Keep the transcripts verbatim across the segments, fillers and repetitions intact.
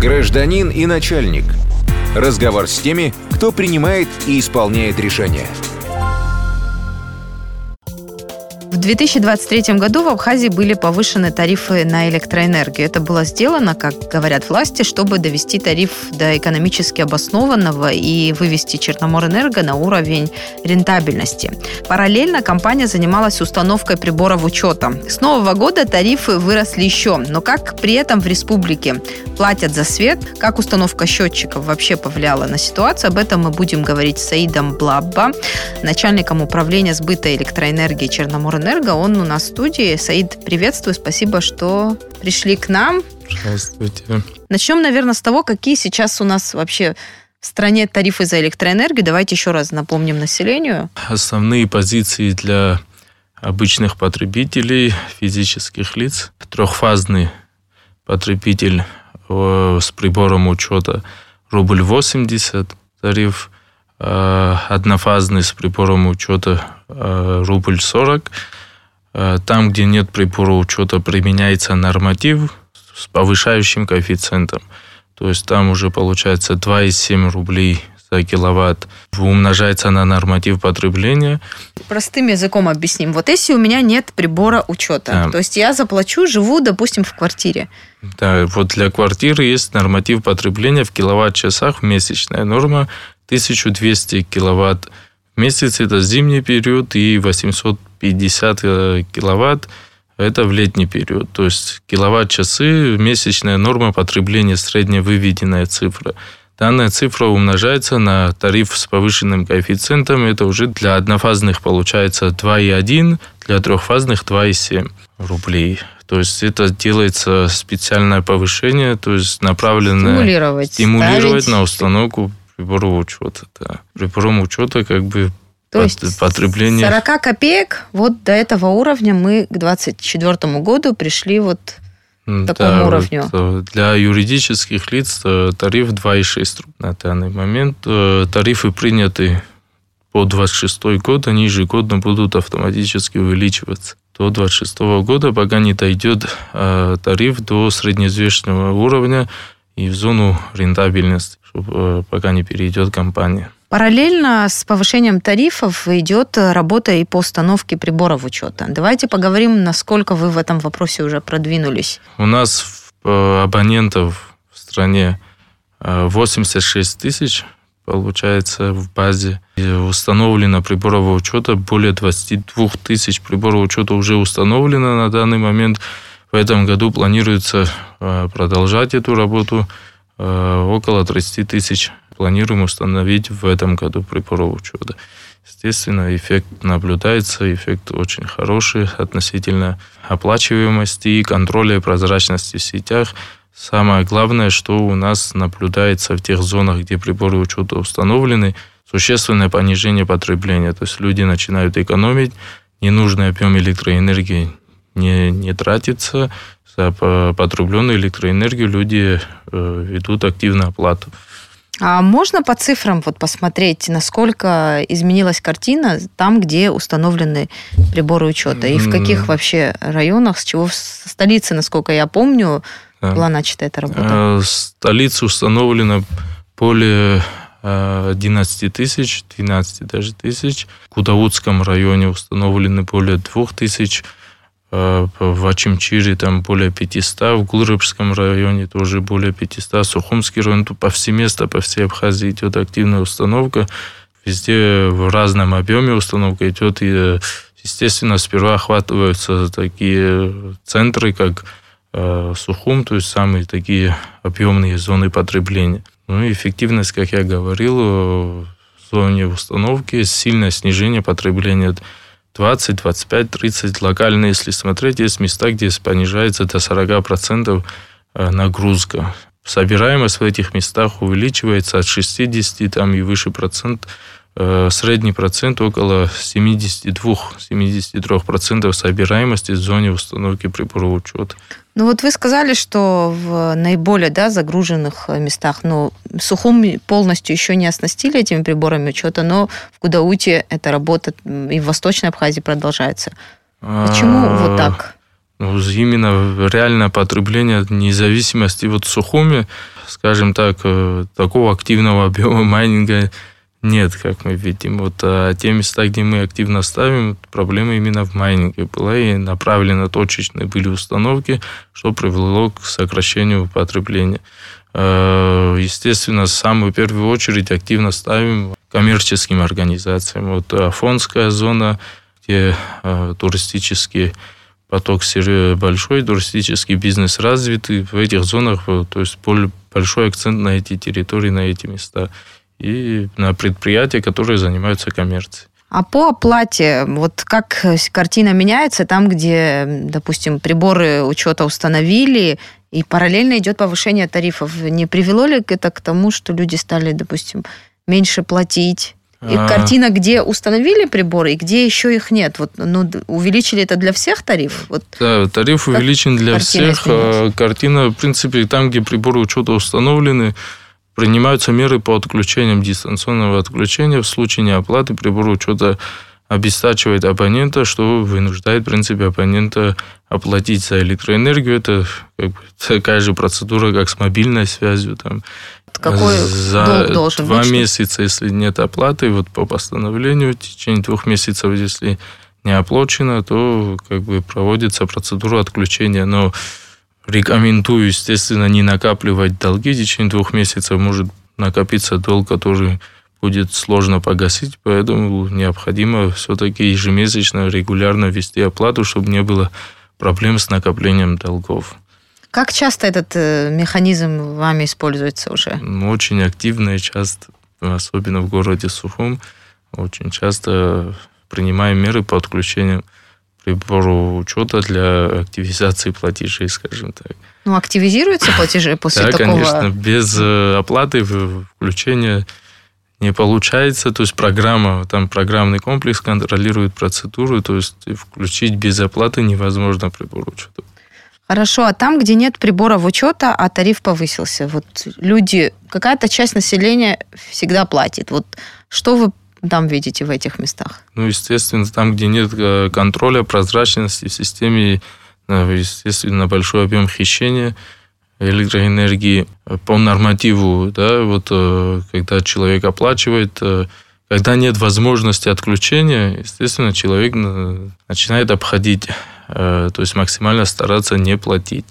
Гражданин и начальник. Разговор с теми, кто принимает и исполняет решения. В две тысячи двадцать третьем году в Абхазии были повышены тарифы на электроэнергию. Это было сделано, как говорят власти, чтобы довести тариф до экономически обоснованного и вывести Черноморэнерго на уровень рентабельности. Параллельно компания занималась установкой приборов учета. С нового года тарифы выросли еще. Но как при этом в республике платят за свет, как установка счетчиков вообще повлияла на ситуацию, об этом мы будем говорить с Саидом Блабба, начальником управления сбыта электроэнергии Черноморэнерго. Он у нас в студии. Саид, приветствую, спасибо, что пришли к нам. Здравствуйте. Начнем, наверное, с того, какие сейчас у нас вообще в стране тарифы за электроэнергию. Давайте еще раз напомним населению. Основные позиции для обычных потребителей, физических лиц. Трехфазный потребитель с прибором учета рубль восемьдесят тариф, однофазный с прибором учета рубль сорок. Там, где нет прибора учета, применяется норматив с повышающим коэффициентом. То есть там уже получается два и семь рублей за киловатт. Умножается на норматив потребления. Простым языком объясним. Вот если у меня нет прибора учета, да. То есть я заплачу, живу, допустим, в квартире. Да, вот для квартиры есть норматив потребления в киловатт-часах, месячная норма тысяча двести киловатт. В месяц это зимний период и восемьсот пятьдесят киловатт это в летний период. То есть киловатт-часы, месячная норма потребления, средняя выведенная цифра. Данная цифра умножается на тариф с повышенным коэффициентом. Это уже для однофазных получается два и один, для трехфазных два и семь рублей. То есть это делается специальное повышение, то есть направленное стимулировать, стимулировать на установку приборов учета. Да. Прибором учета как бы то под, есть потребление... сорок копеек вот до этого уровня мы к двадцать четвёртому году пришли вот к такому да, уровню. Вот, для юридических лиц тариф два и шесть рублей на данный момент. Тарифы приняты по двадцать шестой год, они ежегодно будут автоматически увеличиваться. До двадцать шестого года, пока не дойдет тариф до среднеизвестного уровня и в зону рентабельности, чтобы пока не перейдет компания. Параллельно с повышением тарифов идет работа и по установке приборов учета. Давайте поговорим, насколько вы в этом вопросе уже продвинулись. У нас абонентов в стране восемьдесят шесть тысяч, получается, в базе. И установлено приборов учета более двадцать два тысяч приборов учета уже установлено на данный момент. В этом году планируется продолжать эту работу. Около тридцать тысяч планируем установить в этом году приборов учета. Естественно, эффект наблюдается, эффект очень хороший относительно оплачиваемости и контроля и прозрачности в сетях. Самое главное, что у нас наблюдается в тех зонах, где приборы учета установлены, существенное понижение потребления. То есть люди начинают экономить, ненужный объем электроэнергии не, не тратится. За потребленную электроэнергию люди ведут активную оплату. А можно по цифрам вот посмотреть, насколько изменилась картина там, где установлены приборы учета? И в каких вообще районах, с чего в столице, насколько я помню, да. была начата эта работа? В столице установлено более одиннадцать тысяч, двенадцать даже тысяч. В Кудаутском районе установлены более двух тысяч. В Ачимчире там более пятисот, в Гулрыбском районе тоже более пятисот, Сухумский район, повсеместно по всей Абхазии идет активная установка. Везде в разном объеме установка идет. И, естественно, сперва охватываются такие центры, как Сухум, то есть самые такие объемные зоны потребления. Ну и эффективность, как я говорил, в зоне установки сильное снижение потребления двадцать, двадцать пять, тридцать. Локально, если смотреть, есть места, где понижается до сорок процентов нагрузка. Собираемость в этих местах увеличивается от шестидесяти там, и выше процент. Средний процент около семьдесят два - семьдесят три процента собираемости в зоне установки приборов учета. Ну вот вы сказали, что в наиболее да, загруженных местах, но Сухум полностью еще не оснастили этими приборами учета, но в Кудауте эта работа и в Восточной Абхазии продолжается. Почему а, вот так? Ну, именно реальное потребление, независимости от Сухуми, скажем так, такого активного объема майнинга нет, как мы видим. Вот а те места, где мы активно ставим, проблема именно в майнинге была, и направлено точечные были установки, что привело к сокращению потребления. Естественно, в самую первую очередь активно ставим коммерческим организациям. Вот Афонская зона, где туристический поток большой, туристический бизнес развитый, в этих зонах, то есть большой акцент на эти территории, на эти места. И на предприятия, которые занимаются коммерцией. А по оплате, вот как картина меняется там, где, допустим, приборы учета установили, и параллельно идет повышение тарифов? Не привело ли это к тому, что люди стали, допустим, меньше платить? И а... картина, где установили приборы, и где еще их нет. Вот, ну, увеличили это для всех тариф? Вот да, тариф увеличен для всех. Изменилась? Картина, в принципе, там, где приборы учета установлены, принимаются меры по отключениям, дистанционного отключения. В случае неоплаты прибор учета обестачивает абонента, что вынуждает, в принципе, абонента оплатить за электроэнергию. Это как бы такая же процедура, как с мобильной связью. Там, какой за долг должен два быть? месяца, если нет оплаты, вот по постановлению, в течение двух месяцев, если не оплачено, то как бы проводится процедура отключения. Но рекомендую, естественно, не накапливать долги. В течение двух месяцев может накопиться долг, который будет сложно погасить, поэтому необходимо все-таки ежемесячно, регулярно вести оплату, чтобы не было проблем с накоплением долгов. Как часто этот механизм вами используется уже? Очень активно и часто, особенно в городе Сухум, очень часто принимаем меры по отключению прибору учета для активизации платежей, скажем так. Ну, активизируются платежи после да, такого? Да, конечно. Без оплаты включения не получается. То есть программа, там программный комплекс контролирует процедуру, то есть включить без оплаты невозможно прибор учета. Хорошо, а там, где нет приборов учета, а тариф повысился, вот люди, какая-то часть населения всегда платит. Вот что вы там видите в этих местах? Ну, естественно, там, где нет контроля, прозрачности в системе, естественно, большой объем хищения электроэнергии по нормативу, да, вот когда человек оплачивает, когда нет возможности отключения, естественно, человек начинает обходить, то есть максимально стараться не платить.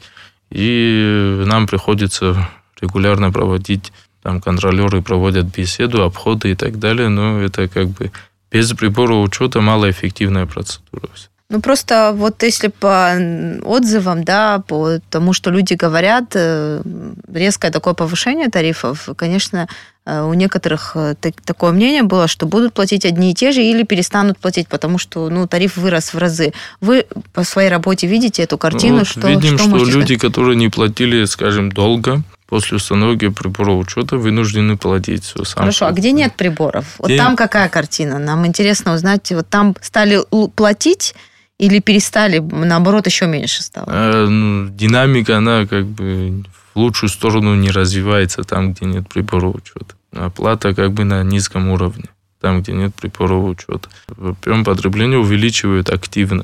И нам приходится регулярно проводить, там контролеры проводят беседу, обходы и так далее, но это как бы без прибора учета малоэффективная процедура. Ну, просто вот если по отзывам, да, по тому, что люди говорят, резкое такое повышение тарифов, конечно, у некоторых такое мнение было, что будут платить одни и те же или перестанут платить, потому что, ну, тариф вырос в разы. Вы по своей работе видите эту картину? Вот что, видим, что, что люди, сказать? которые не платили, скажем, долго, после установки прибора учета вынуждены платить все сам. Хорошо, а где нет приборов? Вот где... там какая картина? Нам интересно узнать, вот там стали платить или перестали, наоборот, еще меньше стало? А, ну, динамика, она как бы в лучшую сторону не развивается там, где нет приборов учета. Оплата как бы на низком уровне, там, где нет приборов учета. Объем потребления увеличивают активно.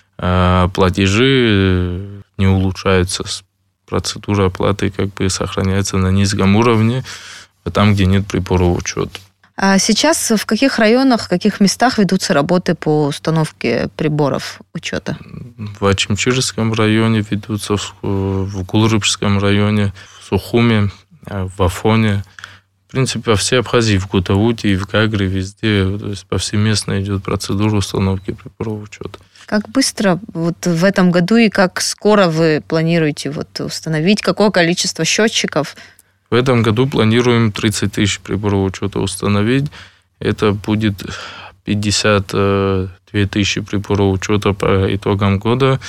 А платежи не улучшаются. Процедура оплаты как бы сохраняется на низком уровне, там, где нет приборов учета. А сейчас в каких районах, в каких местах ведутся работы по установке приборов учета? В Ачимчирском районе ведутся, в Кулрыбском районе, в Сухуме, в Афоне. В принципе, во всей Абхазии, в Кутауте и в Гагре, везде, то есть повсеместно идет процедура установки приборов учета. Как быстро вот в этом году и как скоро вы планируете вот установить? Какое количество счетчиков? В этом году планируем тридцать тысяч приборов учета установить. Это будет пятьдесят две тысячи приборов учета по итогам года,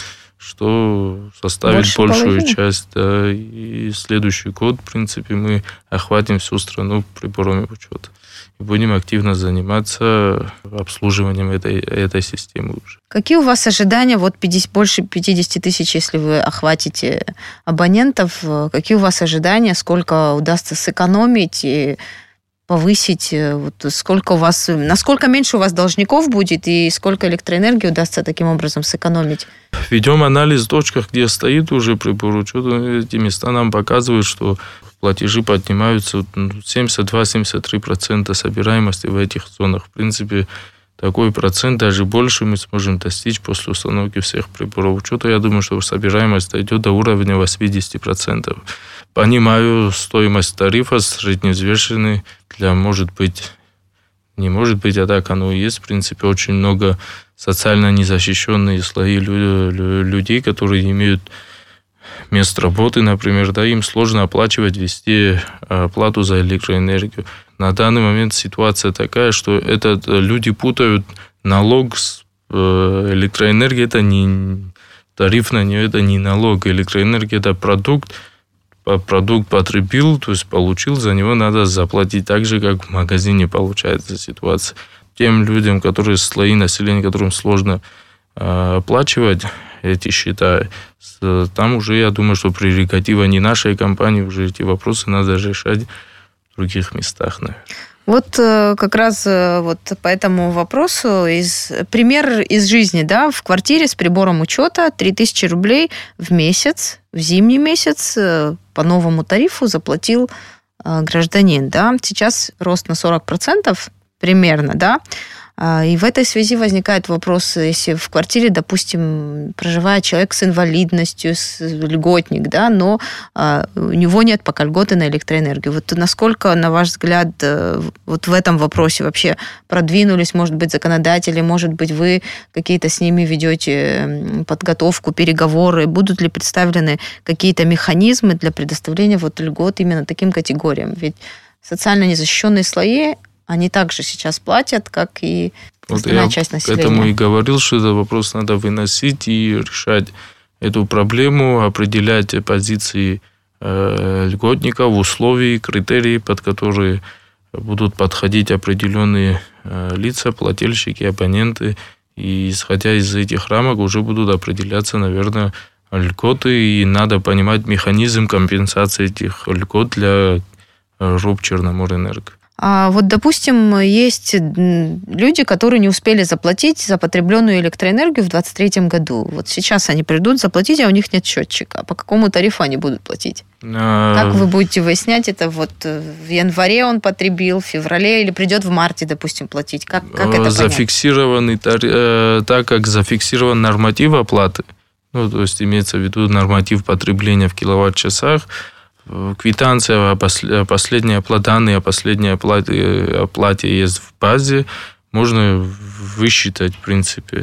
что составит Больше большую половины. часть. Да, и следующий год, в принципе, мы охватим всю страну приборами учета. И будем активно заниматься обслуживанием этой, этой системы уже. Какие у вас ожидания, вот пятьдесят, больше пятьдесят тысяч, если вы охватите абонентов, какие у вас ожидания, сколько удастся сэкономить и повысить? Вот сколько у вас, насколько меньше у вас должников будет и сколько электроэнергии удастся таким образом сэкономить? Ведем анализ в точках, где стоит уже прибор учета. Эти места нам показывают, что платежи поднимаются семьдесят два - семьдесят три процента собираемости в этих зонах. В принципе, такой процент, даже больше, мы сможем достичь после установки всех приборов учета. Я думаю, что собираемость дойдет до уровня восемьдесят процентов. Понимаю стоимость тарифа, средневзвешенный для, может быть, не может быть, а так оно и есть. В принципе, очень много социально незащищенные слои людей, которые имеют место работы, например, да, им сложно оплачивать, вести плату за электроэнергию. На данный момент ситуация такая, что это люди путают налог с электроэнергией. Это не тарифно, это не налог. Электроэнергия – это продукт. Продукт потребил, то есть получил, за него надо заплатить так же, как в магазине получается ситуация. Тем людям, которые слои населения, которым сложно оплачивать эти счета, там уже, я думаю, что прерогатива не нашей компании, уже эти вопросы надо решать в других местах, наверное. Вот как раз вот по этому вопросу из, пример из жизни, да, в квартире с прибором учета три тысячи рублей в месяц, в зимний месяц по новому тарифу заплатил гражданин, да. Сейчас рост на сорок процентов примерно, да. И в этой связи возникает вопрос, если в квартире, допустим, проживает человек с инвалидностью, с льготник, да, но у него нет пока льготы на электроэнергию. Вот насколько, на ваш взгляд, вот в этом вопросе вообще продвинулись, может быть, законодатели, может быть, вы какие-то с ними ведете подготовку, переговоры, будут ли представлены какие-то механизмы для предоставления вот льгот именно таким категориям? Ведь социально незащищенные слои, они также сейчас платят, как и остальная вот часть населения. Я к этому и говорил, что этот вопрос надо выносить и решать эту проблему, определять позиции э, льготников, условий, критерии, под которые будут подходить определенные э, лица, плательщики, абоненты. И исходя из этих рамок уже будут определяться, наверное, льготы. И надо понимать механизм компенсации этих льгот для РОП Черноморэнерго. А вот, допустим, есть люди, которые не успели заплатить за потребленную электроэнергию в двадцать третьем году. Вот сейчас они придут заплатить, а у них нет счетчика. По какому тарифу они будут платить? А... Как вы будете выяснять это? Вот в январе он потребил, в феврале или придет в марте, допустим, платить? Как, как это понять? Зафиксированный тариф, так как зафиксирован норматив оплаты, ну, то есть имеется в виду норматив потребления в киловатт-часах, квитанция о последней оплате, данные о последней оплате, оплате есть в базе, можно высчитать, в принципе,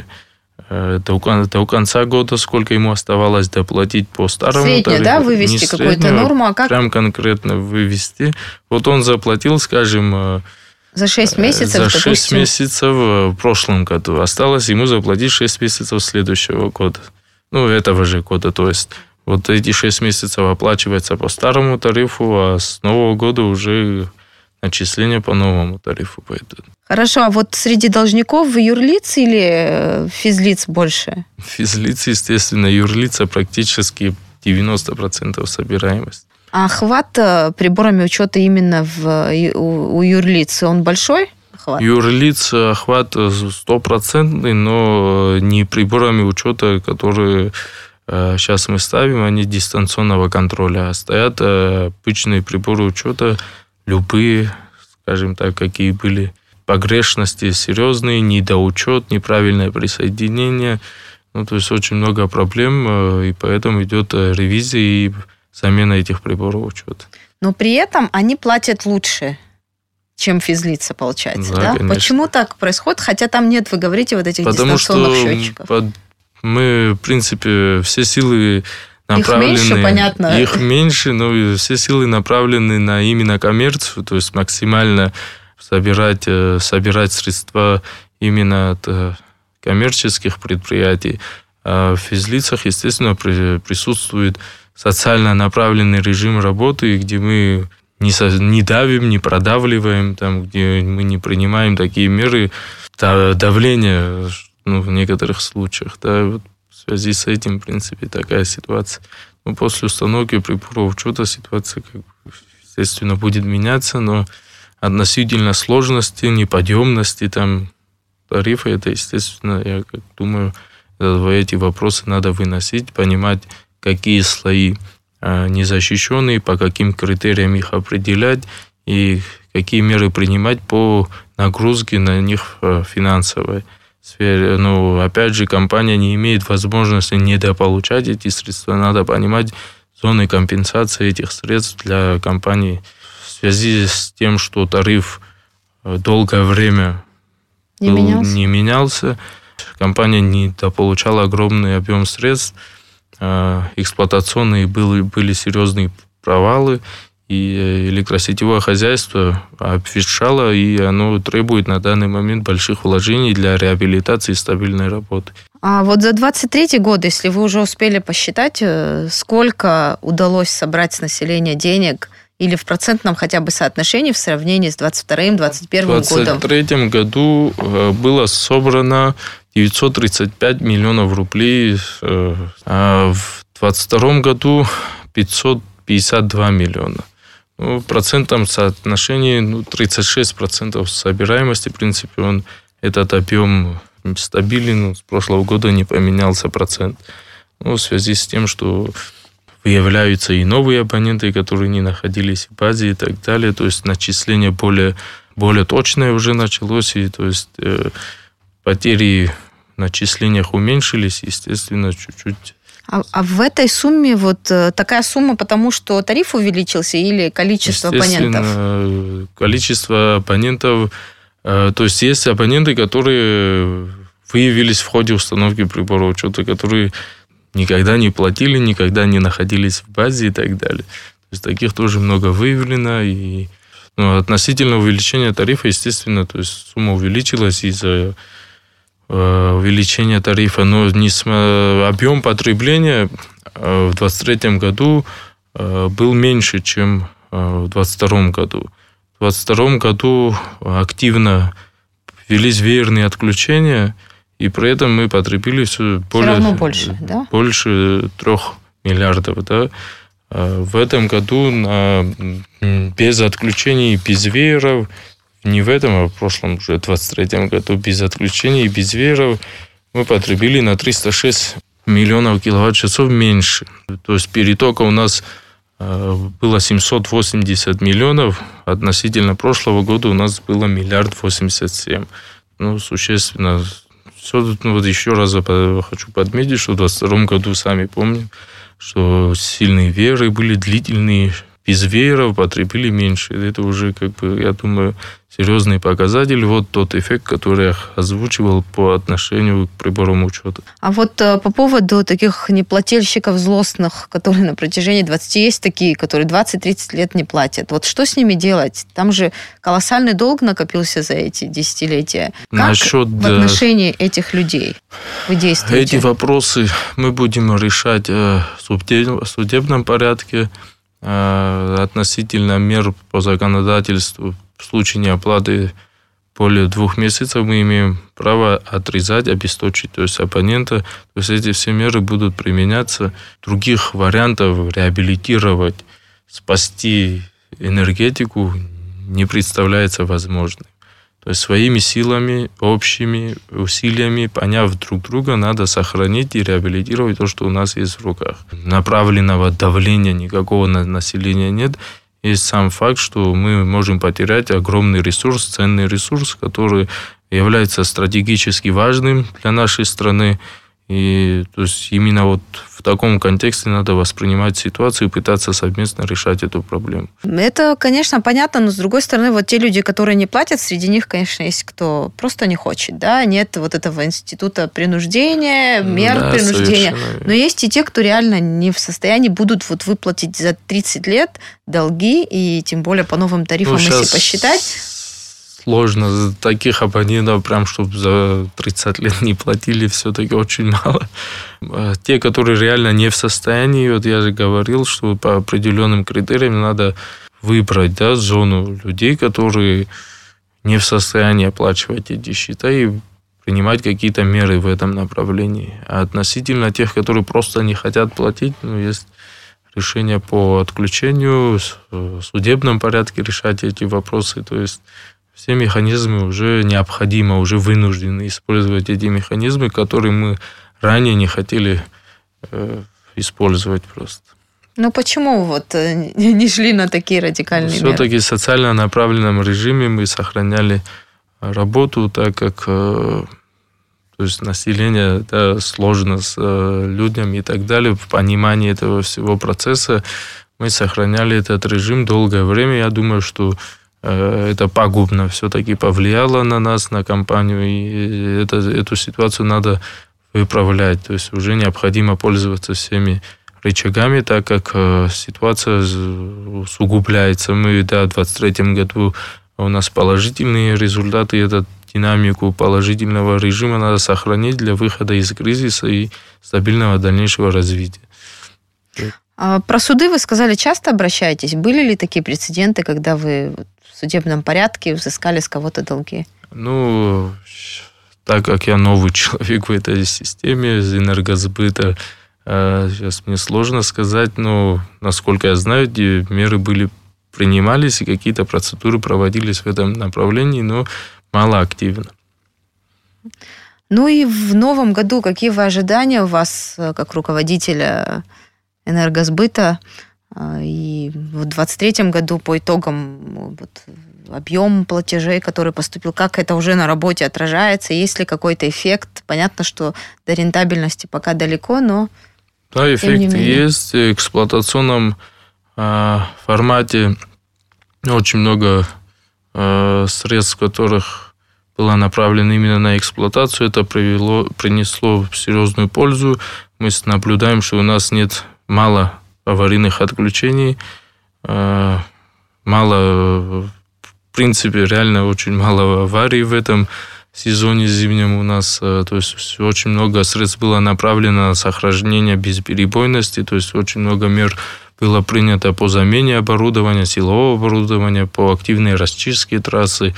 до, до конца года, сколько ему оставалось доплатить по старому средняя, тарифу. Да, вывести какую-то норму, а как? Прям конкретно вывести. Вот он заплатил, скажем, за шесть месяцев, за допустим. шесть месяцев в прошлом году. Осталось ему заплатить шесть месяцев следующего года. Ну, этого же года, то есть... Вот эти шесть месяцев оплачивается по старому тарифу, а с нового года уже начисления по новому тарифу пойдут. Хорошо, а вот среди должников юрлиц или физлиц больше? Физлиц, естественно, юрлица практически девяносто процентов собираемость. А охват приборами учета именно в, у, у юрлиц, он большой? Охват? Юрлиц охват стопроцентный, но не приборами учета, которые... Сейчас мы ставим, они дистанционного контроля. Стоят обычные приборы учета, любые, скажем так, какие были погрешности серьезные, недоучет, неправильное присоединение. Ну, то есть очень много проблем, и поэтому идет ревизия и замена этих приборов учета. Но при этом они платят лучше, чем физлица, получается, да? да? Почему так происходит? Хотя там нет, вы говорите, вот этих Потому дистанционных что счетчиков. Под... Мы, в принципе, все силы направлены... Их меньше, понятно. Их меньше, но все силы направлены на именно коммерцию, то есть максимально собирать, собирать средства именно от коммерческих предприятий. А в физлицах, естественно, присутствует социально направленный режим работы, где мы не, со, не давим, не продавливаем, там, где мы не принимаем такие меры давления, ну, в некоторых случаях, да, вот в связи с этим, в принципе, такая ситуация. Но после установки приборов учета ситуация, как бы, естественно, будет меняться, но относительно сложности, неподъемности там тарифа, это, естественно, я как думаю, эти вопросы надо выносить, понимать, какие слои незащищенные, по каким критериям их определять и какие меры принимать по нагрузке на них финансовой сфере. Но, опять же, компания не имеет возможности недополучать эти средства. Надо понимать зоны компенсации этих средств для компании в связи с тем, что тариф долгое время не менялся. не менялся. Компания недополучала огромный объем средств. Эксплуатационные были, были серьезные провалы, и электросетевое хозяйство обветшало, и оно требует на данный момент больших вложений для реабилитации и стабильной работы. А вот за двадцать третий год, если вы уже успели посчитать, сколько удалось собрать с населения денег или в процентном хотя бы соотношении в сравнении с двадцать вторым - двадцать первым годом? В двадцать третьем году было собрано девятьсот тридцать пять миллионов рублей, а в двадцать втором году пятьсот пятьдесят два миллиона. Ну, в процентном соотношении ну, тридцать шесть процентов собираемости. В принципе, он, этот объем стабилен. С прошлого года не поменялся процент. Ну, в связи с тем, что выявляются и новые абоненты, которые не находились в базе и так далее. То есть начисление более, более точное уже началось. И, то есть э, потери в начислениях уменьшились, естественно, чуть-чуть. А, а в этой сумме вот такая сумма, потому что тариф увеличился или количество абонентов? Количество абонентов. То есть есть абоненты, которые выявились в ходе установки прибора учета, которые никогда не платили, никогда не находились в базе и так далее. То есть таких тоже много выявлено. И ну, относительно увеличения тарифа, естественно, то есть сумма увеличилась из-за увеличение тарифа, но объем потребления в двадцать третьем году был меньше, чем в двадцать втором году. В двадцать втором году активно велись веерные отключения, и при этом мы потребили все, более, все равно больше, да? больше трех миллиардов. Да? В этом году на, без отключений, без вееров, не в этом, а в прошлом, уже двадцать третьем году, без отключений и без вееров мы потребили на триста шесть миллионов киловатт-часов меньше. То есть перетока у нас было семьсот восемьдесят миллионов, относительно прошлого года у нас было миллиард восемьдесят семь. Ну, существенно. Все, ну, вот еще раз хочу подметить, что в двадцать втором году, сами помним, что сильные вееры были длительные, без вееров потребили меньше. Это уже, как бы, я думаю, серьезный показатель. Вот тот эффект, который я озвучивал по отношению к приборам учета. А вот по поводу таких неплательщиков злостных, которые на протяжении двадцати есть такие, которые двадцать-тридцать лет не платят. Вот что с ними делать? Там же колоссальный долг накопился за эти десятилетия. Как Насчет, в отношении этих людей вы действуете? Эти вопросы мы будем решать в судебном порядке. Относительно мер по законодательству в случае неоплаты более двух месяцев мы имеем право отрезать, обесточить, то есть абонента. То есть эти все меры будут применяться. Других вариантов реабилитировать, спасти энергетику не представляется возможным. То есть своими силами, общими усилиями, поняв друг друга, надо сохранить и реабилитировать то, что у нас есть в руках. Направленного давления никакого на населения нет. Есть сам факт, что мы можем потерять огромный ресурс, ценный ресурс, который является стратегически важным для нашей страны. И то есть именно вот в таком контексте надо воспринимать ситуацию и пытаться совместно решать эту проблему. Это, конечно, понятно, но с другой стороны, вот те люди, которые не платят, среди них, конечно, есть кто просто не хочет, да, нет вот этого института принуждения, мер да, принуждения. Но есть и те, кто реально не в состоянии будут вот выплатить за тридцать лет долги, и тем более по новым тарифам, ну, если посчитать. Сложно. Таких абонентов, прям, чтобы за тридцать лет не платили, все-таки очень мало. Те, которые реально не в состоянии, вот я же говорил, что по определенным критериям надо выбрать, да, зону людей, которые не в состоянии оплачивать эти счета, и принимать какие-то меры в этом направлении. А относительно тех, которые просто не хотят платить, ну, есть решения по отключению, в судебном порядке решать эти вопросы. То есть все механизмы уже необходимо, уже вынуждены использовать эти механизмы, которые мы ранее не хотели э, использовать просто. Ну почему вот не шли на такие радикальные Все-таки меры? Все-таки в социально направленном режиме мы сохраняли работу, так как э, то есть население, да, сложно с э, людьми и так далее. В понимании этого всего процесса мы сохраняли этот режим долгое время. Я думаю, что э, это пагубно все-таки повлияло на нас, на компанию. И это, эту ситуацию надо выправлять. То есть уже необходимо пользоваться всеми рычагами, так как э, ситуация усугубляется. Мы, да, в двадцать третьем году у нас положительные результаты. Этот динамику положительного режима надо сохранить для выхода из кризиса и стабильного дальнейшего развития. А про суды вы сказали, часто обращаетесь? Были ли такие прецеденты, когда вы в судебном порядке взыскали с кого-то долги? Ну, так как я новый человек в этой системе из энергосбыта, сейчас мне сложно сказать, но, насколько я знаю, эти меры были принимались и какие-то процедуры проводились в этом направлении, но мало активно. Ну и в новом году какие вы ожидания у вас как руководителя энергосбыта? И в двадцать третьем году по итогам вот, объем платежей, который поступил, как это уже на работе отражается? Есть ли какой-то эффект? Понятно, что до рентабельности пока далеко, но... Да, эффект есть. В эксплуатационном э, формате очень много э, средств, которых было направлено именно на эксплуатацию. Это привело, принесло серьезную пользу. Мы наблюдаем, что у нас нет мало аварийных отключений, э, мало, в принципе, реально очень мало аварий в этом сезоне зимнем у нас. То есть очень много средств было направлено на сохранение безперебойности, то есть очень много мер было принято по замене оборудования, силового оборудования, по активной расчистке трассы,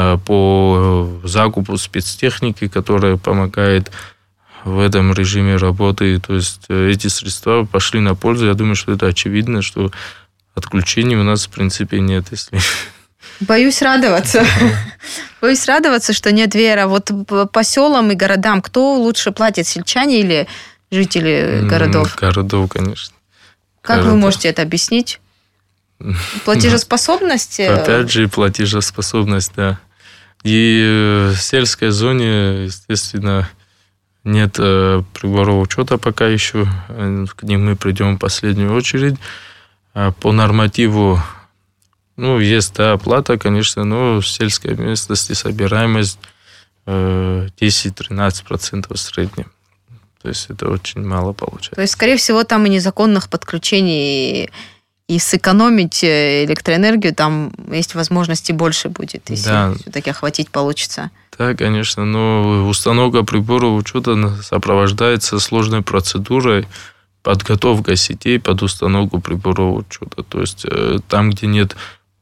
по закупу спецтехники, которая помогает в этом режиме работы. То есть эти средства пошли на пользу. Я думаю, что это очевидно, что отключений у нас в принципе нет, если... Боюсь радоваться. Боюсь радоваться, что нет веера. Вот по селам и городам кто лучше платит, сельчане или жители городов? Городов, конечно. Как городов. Вы можете это объяснить? Платежеспособность? Опять же, платежеспособность, да. И в сельской зоне, естественно, нет приборов учета пока еще. К ним мы придем в последнюю очередь. По нормативу, ну, есть, да, оплата, конечно, но в сельской местности собираемость десять-тринадцать процентов в среднем. То есть это очень мало получается. То есть, скорее всего, там и незаконных подключений, и сэкономить электроэнергию там есть возможности больше будет, если да. все-таки охватить получится. Да, конечно, но установка приборов учета сопровождается сложной процедурой, подготовка сетей под установку приборов учета. То есть там, где нет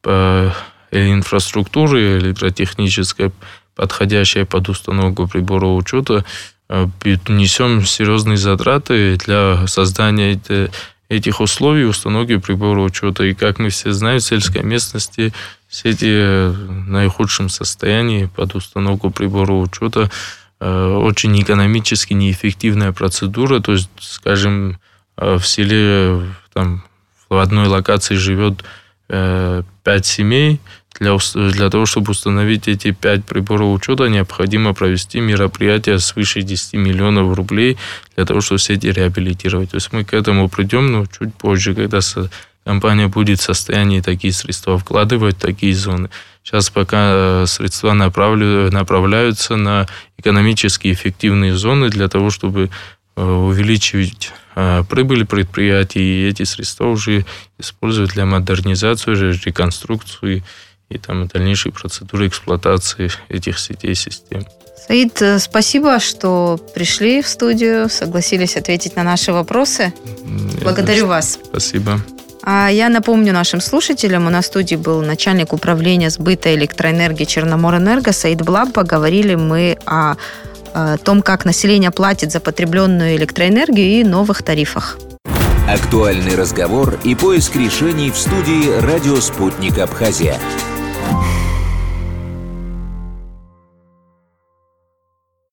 инфраструктуры электротехнической, подходящей под установку приборов учета, несем серьезные затраты для создания этих условий установки приборов учета. И, как мы все знаем, в сельской местности сети в наихудшем состоянии под установку приборов учета. Очень экономически неэффективная процедура. То есть, скажем, в селе там, в одной локации живет пять семей. Для, для того, чтобы установить эти пять приборов учета, необходимо провести мероприятие свыше десять миллионов рублей для того, чтобы сети реабилитировать. То есть мы к этому придем, но чуть позже, когда компания будет в состоянии такие средства вкладывать в такие зоны. Сейчас пока средства направляются на экономически эффективные зоны для того, чтобы увеличивать прибыль предприятий, и эти средства уже используют для модернизации, реконструкции и там дальнейшей процедуры эксплуатации этих сетей и систем. Саид, спасибо, что пришли в студию, согласились ответить на наши вопросы. Я Благодарю даже... вас. Спасибо. А я напомню нашим слушателям, у нас в студии был начальник управления сбыта электроэнергии Черноморэнерго Саид Блабба. Говорили мы о, о том, как население платит за потребленную электроэнергию и новых тарифах. Актуальный разговор и поиск решений в студии «Радио Спутник Абхазия».